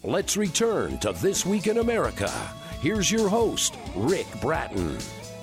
Let's return to This Week in America. Here's your host, Rick Bratton.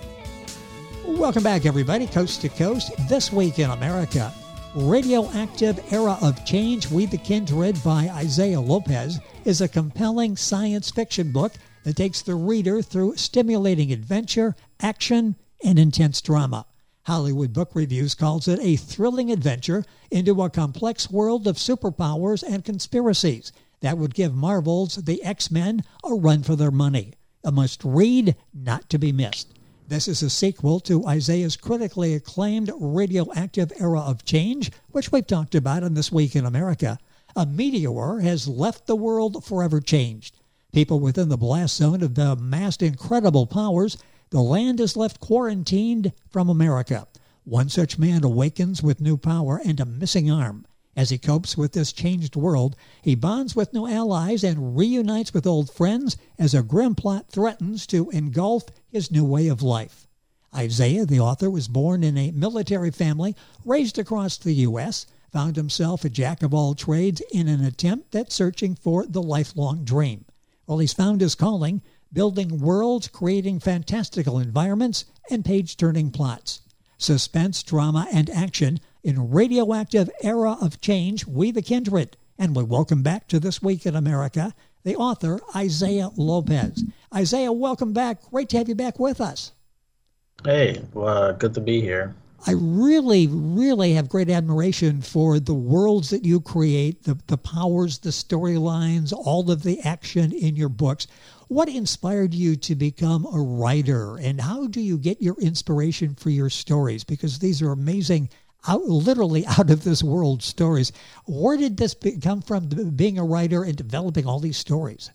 Welcome back, everybody, coast to coast. This Week in America, Radioactive Era of Change, We the Kindred by Isaiah Lopez is a compelling science fiction book that takes the reader through stimulating adventure, action, and intense drama. Hollywood Book Reviews calls it a thrilling adventure into a complex world of superpowers and conspiracies that would give Marvel's The X-Men a run for their money. A must-read, not to be missed. This is a sequel to Isaiah's critically acclaimed Radioactive Era of Change, which we've talked about in This Week in America. A meteor has left the world forever changed. People within the blast zone have amassed incredible powers. The land is left quarantined from America. One such man awakens with new power and a missing arm. As he copes with this changed world, he bonds with new allies and reunites with old friends as a grim plot threatens to engulf his new way of life. Isaiah, the author, was born in a military family, raised across the U.S., found himself a jack of all trades in an attempt at searching for the lifelong dream. Well, he's found his calling, building worlds, creating fantastical environments, and page-turning plots. Suspense, drama, and action in Radioactive Era of Change, We the Kindred. And we welcome back to This Week in America, the author, Isaiah Lopez. Isaiah, welcome back. Great to have you back with us. Hey, well, good to be here. I really, really have great admiration for the worlds that you create, the powers, the storylines, all of the action in your books. What inspired you to become a writer, and how do you get your inspiration for your stories? Because these are amazing, literally out of this world stories. Where did this come from, being a writer and developing all these stories?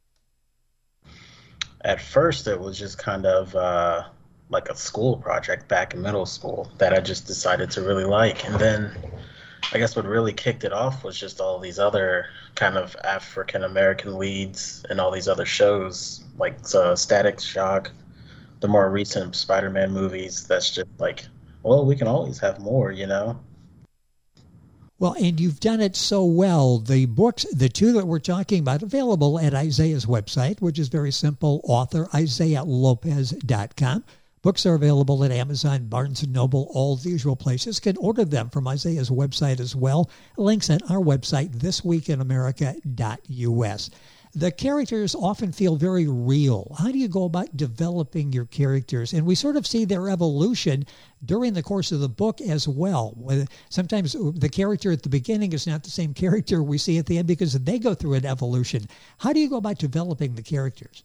At first, it was just kind of like a school project back in middle school that I just decided to really like. And then I guess what really kicked it off was just all these other kind of African-American leads and all these other shows, like Static Shock, the more recent Spider-Man movies. That's just like, well, we can always have more, you know? Well, and you've done it so well. The books, the two that we're talking about, available at Isaiah's website, which is very simple, author IsaiahLopez.com. Books are available at Amazon, Barnes & Noble, all the usual places. Can order them from Isaiah's website as well. Links at our website, thisweekinamerica.us. The characters often feel very real. How do you go about developing your characters? And we sort of see their evolution during the course of the book as well. Sometimes the character at the beginning is not the same character we see at the end because they go through an evolution. How do you go about developing the characters?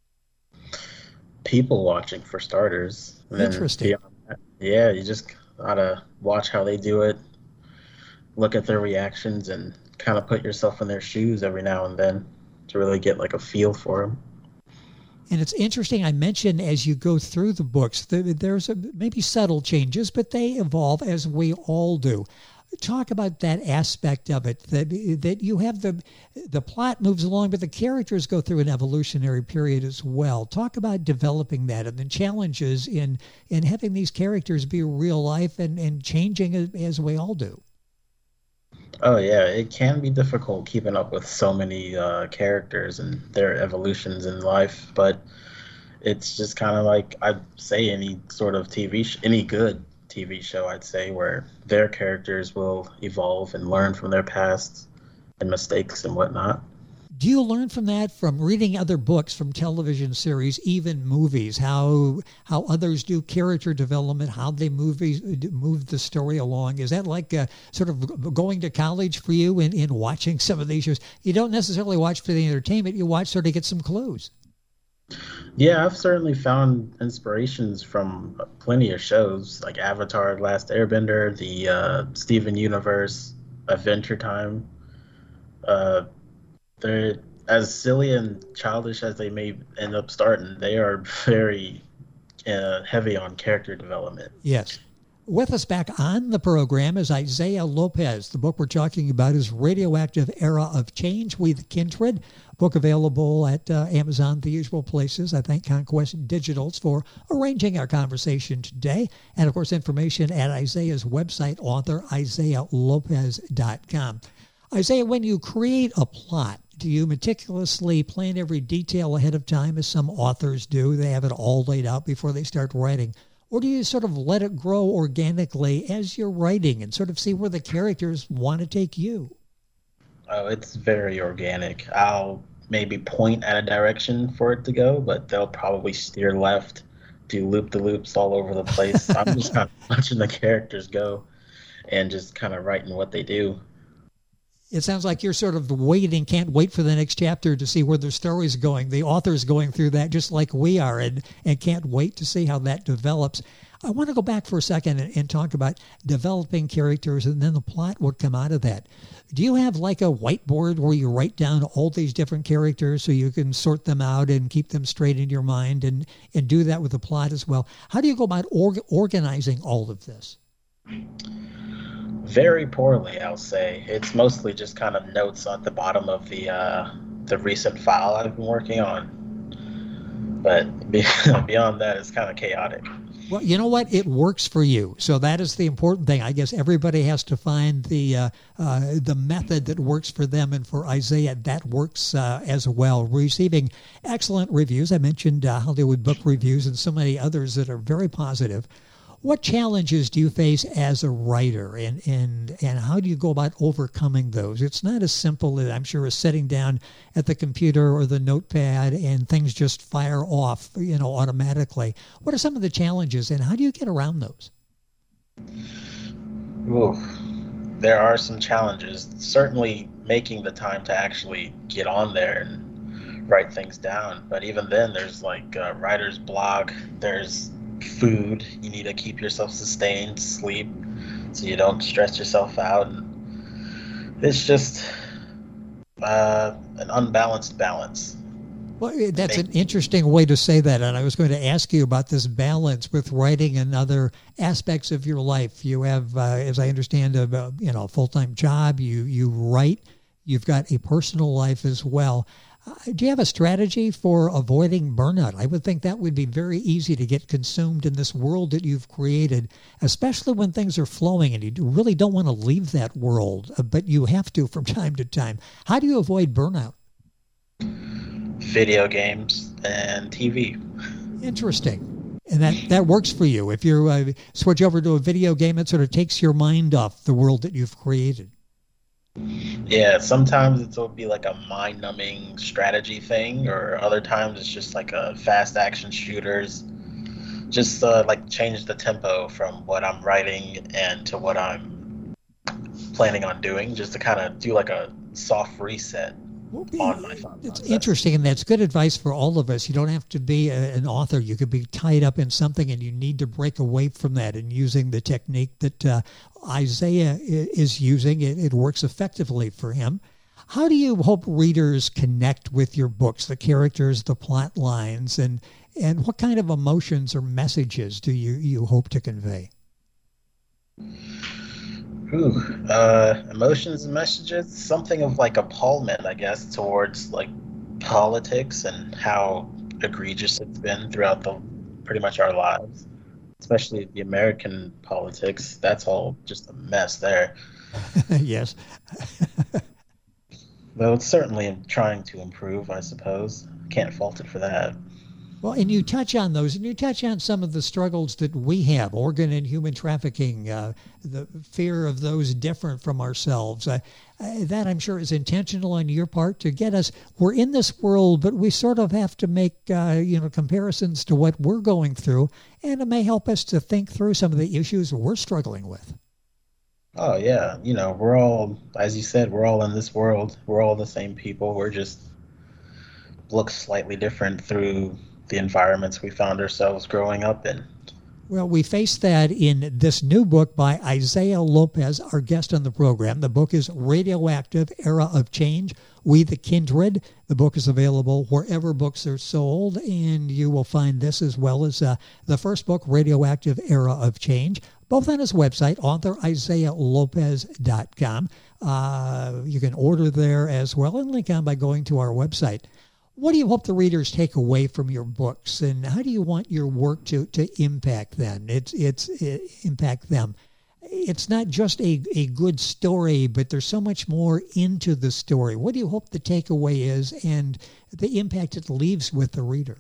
People watching, for starters. Interesting. Yeah, you just gotta watch how they do it, look at their reactions, and kind of put yourself in their shoes every now and then to really get like a feel for them. And it's interesting, I mentioned as you go through the books, there's maybe subtle changes, but they evolve as we all do. Talk about that aspect of it, that you have the plot moves along, but the characters go through an evolutionary period as well. Talk about developing that and the challenges in having these characters be real life and changing as we all do. Oh, yeah, it can be difficult keeping up with so many characters and their evolutions in life, but it's just kind of like, I'd say any sort of any good TV show, I'd say, where their characters will evolve and learn from their past and mistakes and whatnot. Do you learn from that, from reading other books, from television series, even movies, how others do character development, how they move the story along? Is that like sort of going to college for you in watching some of these shows? You don't necessarily watch for the entertainment. You watch sort of get some clues. Yeah, I've certainly found inspirations from plenty of shows like Avatar, Last Airbender, the Steven Universe, Adventure Time. They're as silly and childish as they may end up starting. They are very heavy on character development. Yes. With us back on the program is Isaiah Lopez. The book we're talking about is Radioactive Era of Change, We the Kindred. Book available at Amazon, the usual places. I thank Conquest Digitals for arranging our conversation today. And, of course, information at Isaiah's website, author IsaiahLopez.com. Isaiah, when you create a plot, Do you meticulously plan every detail ahead of time, as some authors do? They have it all laid out before they start writing. Or do you sort of let it grow organically as you're writing and sort of see where the characters want to take you? Oh, it's very organic. I'll maybe point at a direction for it to go, but they'll probably steer left, do loop-the-loops all over the place. I'm just kind of watching the characters go and just kind of writing what they do. It sounds like you're sort of waiting, can't wait for the next chapter to see where the story's going. The author's going through that just like we are, and can't wait to see how that develops. I want to go back for a second and talk about developing characters, and then the plot would come out of that. Do you have like a whiteboard where you write down all these different characters so you can sort them out and keep them straight in your mind, and do that with the plot as well? How do you go about organizing all of this? Very poorly, I'll say. It's mostly just kind of notes at the bottom of the recent file I've been working on. But beyond that, it's kind of chaotic. Well, you know what? It works for you. So that is the important thing. I guess everybody has to find the method that works for them. And for Isaiah, that works as well. Receiving excellent reviews. I mentioned Hollywood Book Reviews and so many others that are very positive. What challenges do you face as a writer, and how do you go about overcoming those? It's not as simple, I'm sure, as sitting down at the computer or the notepad and things just fire off, automatically. What are some of the challenges, and how do you get around those? Ooh, there are some challenges. Certainly making the time to actually get on there and write things down. But even then, there's like writer's block. There's food. You need to keep yourself sustained, sleep, so you don't stress yourself out. And it's just an unbalanced balance. Well, that's an interesting way to say that, and I was going to ask you about this balance with writing and other aspects of your life. You have, as I understand, a full-time job. You write. You've got a personal life as well. Do you have a strategy for avoiding burnout? I would think that would be very easy to get consumed in this world that you've created, especially when things are flowing and you really don't want to leave that world, but you have to from time to time. How do you avoid burnout? Video games and TV. Interesting. And that works for you. If you switch over to a video game, it sort of takes your mind off the world that you've created. Yeah, sometimes it'll be like a mind-numbing strategy thing, or other times it's just like a fast action shooters. Just like change the tempo from what I'm writing and to what I'm planning on doing, just to kind of do like a soft reset on my thought process. It's interesting, and that's good advice for all of us. You don't have to be an author. You could be tied up in something, and you need to break away from that. And using the technique that Isaiah is using, it works effectively for him. How do you hope readers connect with your books, the characters, the plot lines, and what kind of emotions or messages do you hope to convey? Emotions and messages, something of like appallment, I guess, towards like politics and how egregious it's been throughout pretty much our lives, especially the American politics. That's all just a mess there. Yes. Though it's certainly trying to improve, I suppose. Can't fault it for that. Well, and you touch on those, and you touch on some of the struggles that we have, organ and human trafficking, the fear of those different from ourselves. That, I'm sure, is intentional on your part to get us. We're in this world, but we sort of have to make, comparisons to what we're going through, and it may help us to think through some of the issues we're struggling with. Oh, yeah. We're all, as you said, we're all in this world. We're all the same people. We're just look slightly different through the environments we found ourselves growing up in. Well, we face that in this new book by Isaiah Lopez, our guest on the program. The book is Radioactive Era of Change, We the Kindred. The book is available wherever books are sold, and you will find this as well as the first book, Radioactive Era of Change, both on his website, authorIsaiahLopez.com. You can order there as well and link on by going to our website. What do you hope the readers take away from your books, and how do you want your work to impact them? Impact them. it's not just a good story, but there's so much more into the story. What do you hope the takeaway is and the impact it leaves with the reader?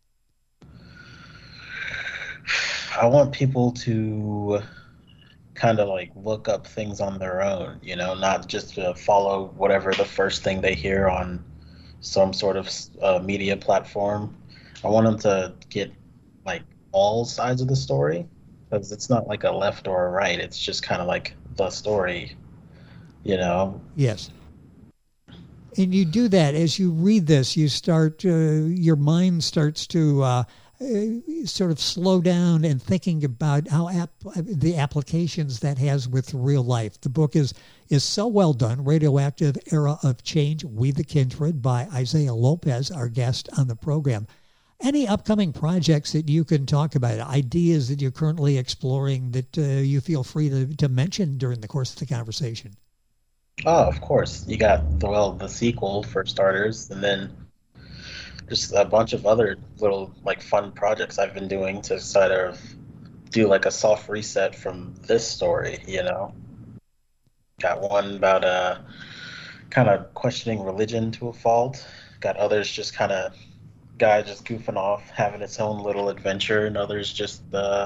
I want people to kind of like look up things on their own, not just to follow whatever the first thing they hear on some sort of media platform. I want them to get like all sides of the story, because it's not like a left or a right. It's just kind of like the story, Yes. And you do that as you read this. You start, your mind starts to sort of slow down and thinking about how the applications that has with real life. The book is so well done. Radioactive Era of Change, We the Kindred by Isaiah Lopez, our guest on the program. Any upcoming projects that you can talk about, ideas that you're currently exploring that you feel free to mention during the course of the conversation? Oh, of course. You got, the sequel for starters, and then just a bunch of other little like fun projects I've been doing to sort of do like a soft reset from this story, Got one about kind of questioning religion to a fault. Got others just kind of guy just goofing off, having its own little adventure, and others just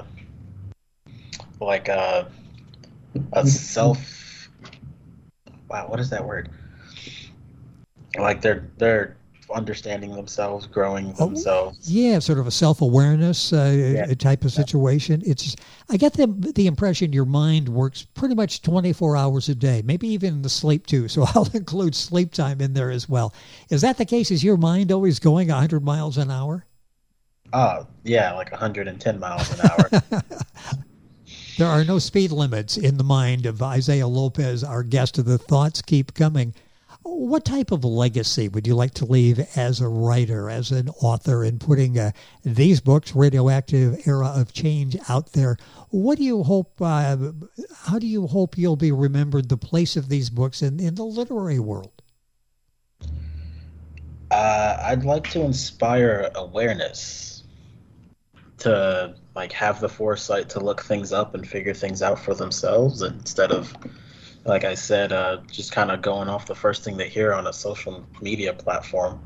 like a self. Wow, what is that word? Like they're understanding themselves, growing themselves. Yeah, sort of a self-awareness type of situation. It's just, I get the impression your mind works pretty much 24 hours a day, maybe even in the sleep too. So I'll include sleep time in there as well. Is that the case? Is your mind always going 100 miles an hour? Yeah, like 110 miles an hour. There are no speed limits in the mind of Isaiah Lopez, our guest. The thoughts keep coming. What type of legacy would you like to leave as a writer, as an author, in putting these books, Radioactive Era of Change, out there? What do you hope, how do you hope you'll be remembered, the place of these books in the literary world? I'd like to inspire awareness, to like have the foresight to look things up and figure things out for themselves, instead of, like I said, just kind of going off the first thing they hear on a social media platform.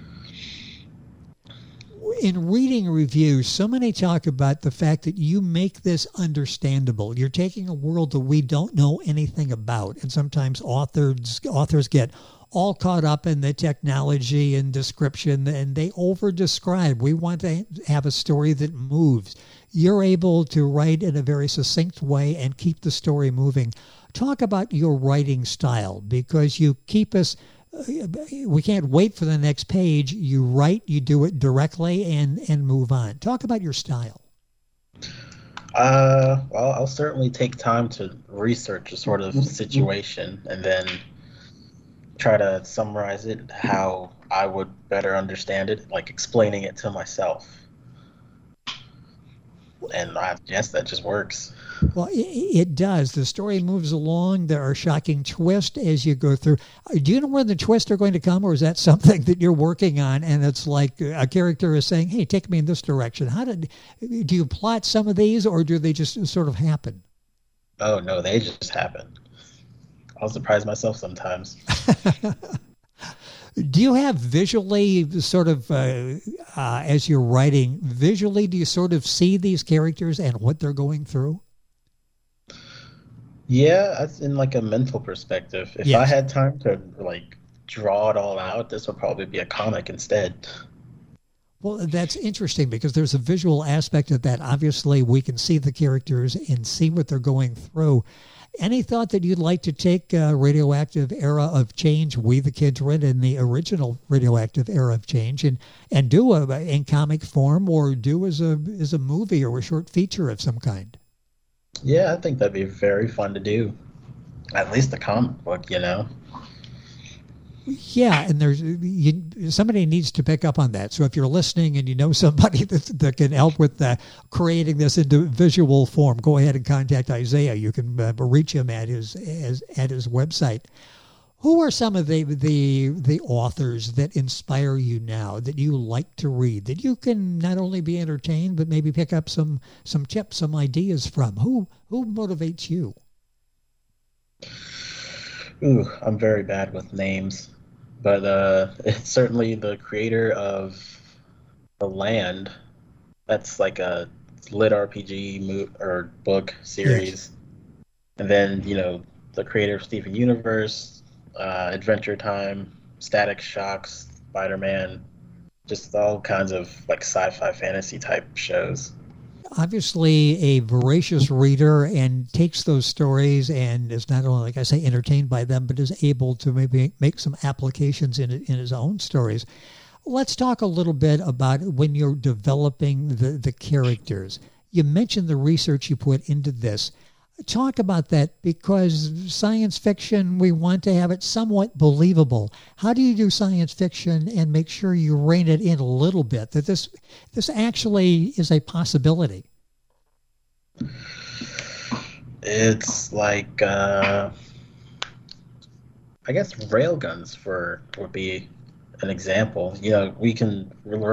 In reading reviews, so many talk about the fact that you make this understandable. You're taking a world that we don't know anything about, and sometimes authors get all caught up in the technology and description, and they over-describe. We want to have a story that moves. You're able to write in a very succinct way and keep the story moving. Talk about your writing style, because you keep us, we can't wait for the next page. You write, you do it directly, and move on. Talk about your style. Well, I'll certainly take time to research a sort of situation and then try to summarize it how I would better understand it, like explaining it to myself. And I guess that just works. Well, it does. The story moves along. There are shocking twists as you go through. Do you know when the twists are going to come, or is that something that you're working on and it's like a character is saying, hey, take me in this direction? Do you plot some of these, or do they just sort of happen? Oh, no, they just happen. I'll surprise myself sometimes. Do you have visually sort of, as you're writing, visually, do you sort of see these characters and what they're going through? Yeah, that's in like a mental perspective. If Yes. I had time to like draw it all out, this would probably be a comic instead. Well, that's interesting because there's a visual aspect of that. Obviously, we can see the characters and see what they're going through. Any thought that you'd like to take Radioactive Era of Change, We the Kindred, and the original Radioactive Era of Change, and do in comic form, or do as a movie or a short feature of some kind? Yeah, I think that'd be very fun to do. At least the comic book, Yeah, and somebody needs to pick up on that. So if you're listening and you know somebody that can help with creating this into visual form, go ahead and contact Isaiah. You can reach him at his website. Who are some of the authors that inspire you now, that you like to read, that you can not only be entertained but maybe pick up some tips, some ideas from? Who motivates you? Ooh, I'm very bad with names, but it's certainly the creator of The Land. That's like a lit RPG or book Yes. series, and then the creator of Steven Universe, Adventure Time, Static Shocks, Spider-Man, just all kinds of like sci-fi fantasy type shows. Obviously a voracious reader and takes those stories and is not only, like I say, entertained by them, but is able to maybe make some applications in his own stories. Let's talk a little bit about when you're developing the characters. You mentioned the research you put into this. Talk about that, because science fiction, we want to have it somewhat believable. How do you do science fiction and make sure you rein it in a little bit, that this actually is a possibility? It's like I guess railguns would be an example. We can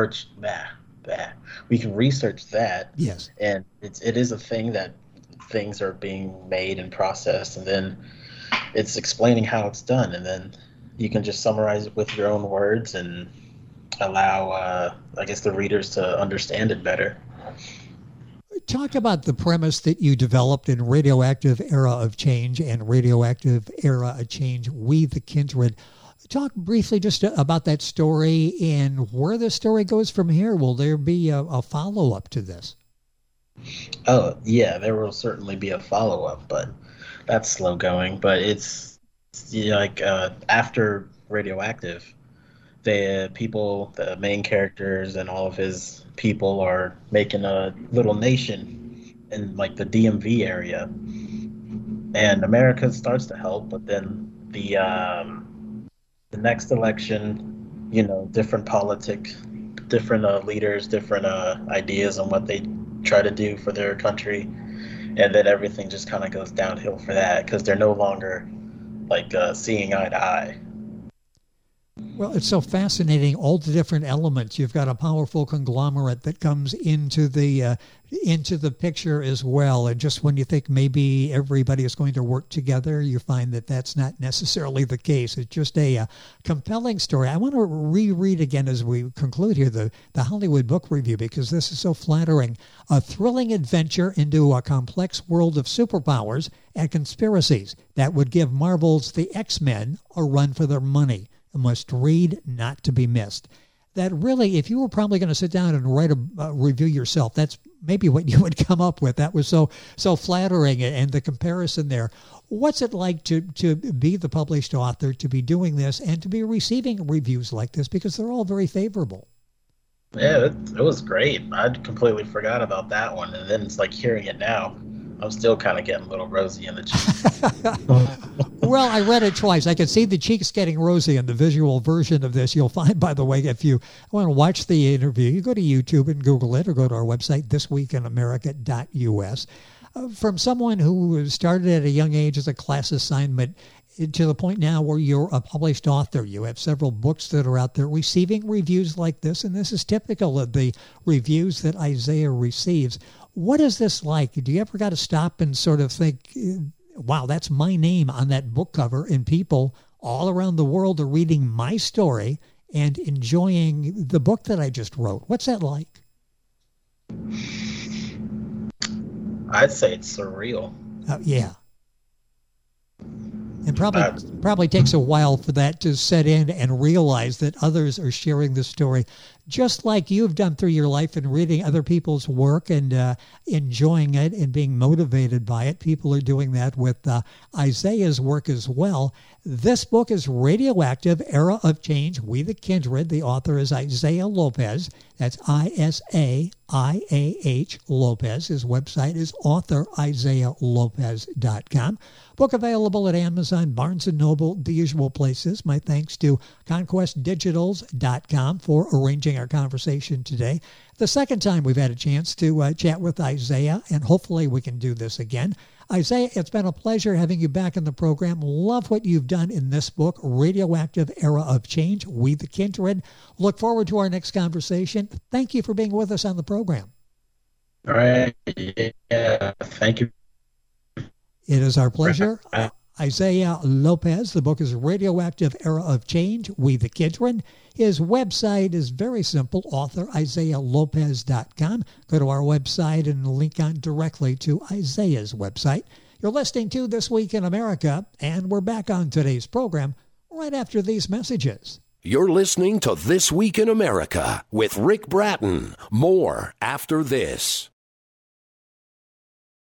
we can research that, Yes. and it is a thing that things are being made and processed, and then it's explaining how it's done, and then you can just summarize it with your own words and allow I guess the readers to understand it better. Talk about the premise that you developed in Radioactive Era of Change and Radioactive Era of Change, We the Kindred. Talk briefly just about that story and where the story goes from here. Will there be a follow-up to this? Oh, yeah, there will certainly be a follow-up, but that's slow going. But it's like after Radioactive, the main characters and all of his people are making a little nation in like the DMV area, and America starts to help, but then the next election, different different leaders, different ideas on what they try to do for their country, and then everything just kind of goes downhill for that because they're no longer like seeing eye to eye. Well, it's so fascinating, all the different elements. You've got a powerful conglomerate that comes into the picture as well. And just when you think maybe everybody is going to work together, you find that that's not necessarily the case. It's just a compelling story. I want to reread again as we conclude here the Hollywood Book Review, because this is so flattering. A thrilling adventure into a complex world of superpowers and conspiracies that would give Marvel's The X-Men a run for their money. A must read, not to be missed. That really, if you were probably going to sit down and write a review yourself, that's maybe what you would come up with. That was so flattering, and the comparison there. What's it like to be the published author, to be doing this, and to be receiving reviews like this, because they're all very favorable? Yeah, it was great. I completely forgot about that one, and then it's like hearing it now. I'm still kind of getting a little rosy in the cheeks. Well, I read it twice. I can see the cheeks getting rosy in the visual version of this. You'll find, by the way, if you want to watch the interview, you go to YouTube and Google it, or go to our website, thisweekinamerica.us. From someone who started at a young age as a class assignment to the point now where you're a published author. You have several books that are out there receiving reviews like this, and this is typical of the reviews that Isaiah receives. What is this like? Do you ever got to stop and sort of think, wow, that's my name on that book cover, and people all around the world are reading my story and enjoying the book that I just wrote? What's that like? I'd say it's surreal. Yeah. And probably takes a while for that to set in and realize that others are sharing the story, just like you've done through your life and reading other people's work and enjoying it and being motivated by it. People are doing that with Isaiah's work as well. This book is Radioactive Era of Change, We the Kindred. The author is Isaiah Lopez. That's ISAIAH Lopez. His website is authorisaachlopez.com. Book available at Amazon, Barnes & Noble, the usual places. My thanks to ConquestDigitals.com for arranging our conversation today. The second time we've had a chance to chat with Isaiah, and hopefully we can do this again. Isaiah, it's been a pleasure having you back in the program. Love what you've done in this book, Radioactive Era of Change, We the Kindred. Look forward to our next conversation. Thank you for being with us on the program. All right. Yeah, thank you. It is our pleasure. Isaiah Lopez. The book is Radioactive Era of Change, We the Kindred. His website is very simple, authorIsaiahLopez.com. Go to our website and link on directly to Isaiah's website. You're listening to This Week in America, and we're back on today's program right after these messages. You're listening to This Week in America with Rick Bratton. More after this.